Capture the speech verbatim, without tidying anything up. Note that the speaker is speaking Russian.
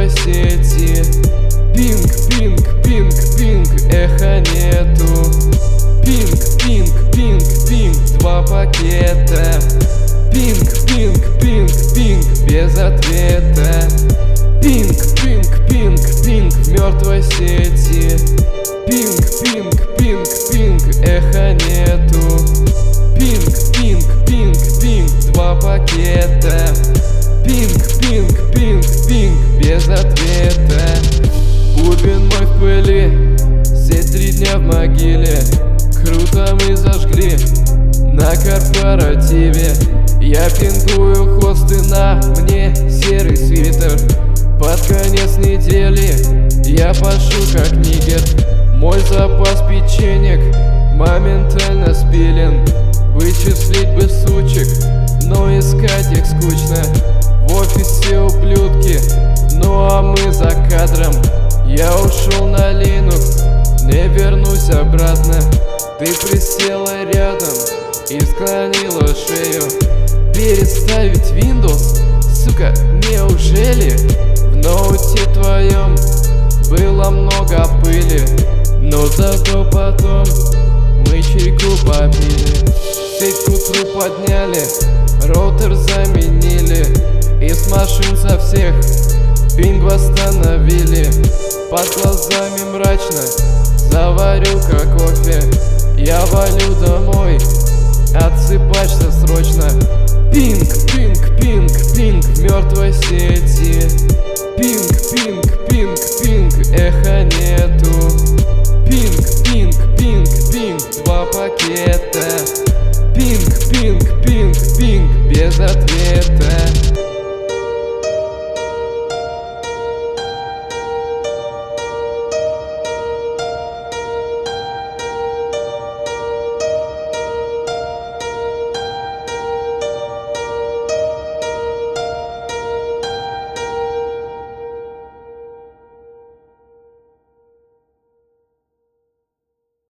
мертвой сети. Пинг, пинг, пинг, пинг, эха нету. Пинг, пинг, пинг, пинг, два пакета. Пинг, пинг, пинг, пинг, без ответа. Пинг, пинг, пинг, пинг в мертвой сети. Пинг, пинг, пинг, пинг, эха нету. Пинг, пинг, пинг, пинг, два пакета. Пинг, пинг, пинг, пинг, без ответа. Бубен мой в пыли, все три дня в могиле. Круто мы зажгли на корпоративе. Я пингую хосты, на мне серый свитер. Под конец недели я пошу как нигер. Мой запас печенек моментально спилен. Вычислить бы сучек, но искать их скучно. В офисе ублюдки, ну а мы за кадром. Я ушел на Linux, не вернусь обратно. Ты присела рядом и склонила шею. Переставить Windows, сука, неужели? В ноуте твоем было много пыли, но зато потом мы чайку попили. Сеть к утру подняли, роутер заменили. Из машин со всех пинг восстановили. Под глазами мрачно, заварю-ка кофе. Я валю домой, отсыпаться срочно. Пинг, пинг, пинг, пинг в мертвой сети. Пинг, пинг, пинг, пинг, эха нету. Пинг, пинг, пинг, пинг, два пакета.